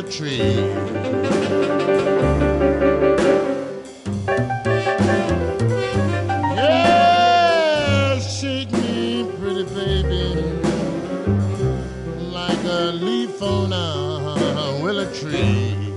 willow tree. Yeah, shake me, pretty baby, like a leaf on a willow tree.